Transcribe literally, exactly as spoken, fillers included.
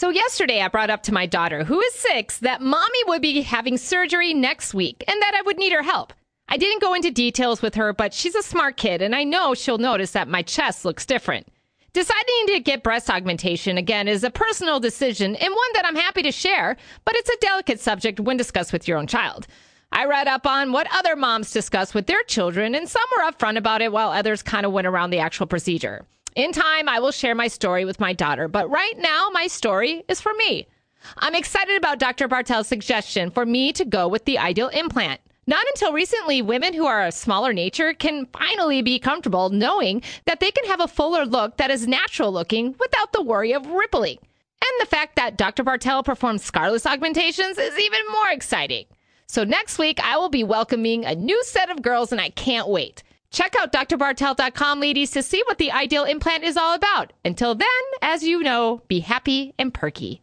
So yesterday I brought up to my daughter, who is six, that mommy would be having surgery next week and that I would need her help. I didn't go into details with her, but she's a smart kid and I know she'll notice that my chest looks different. Deciding to get breast augmentation, again, is a personal decision and one that I'm happy to share, but it's a delicate subject when discussed with your own child. I read up on what other moms discuss with their children, and some were upfront about it while others kind of went around the actual procedure. In time, I will share my story with my daughter, but right now, my story is for me. I'm excited about Doctor Bartel's suggestion for me to go with the ideal implant. Not until recently, women who are of smaller nature can finally be comfortable knowing that they can have a fuller look that is natural looking without the worry of rippling. And the fact that Doctor Bartel performs scarless augmentations is even more exciting. So next week, I will be welcoming a new set of girls, and I can't wait. Check out D R bartel dot com, ladies, to see what the ideal implant is all about. Until then, as you know, be happy and perky.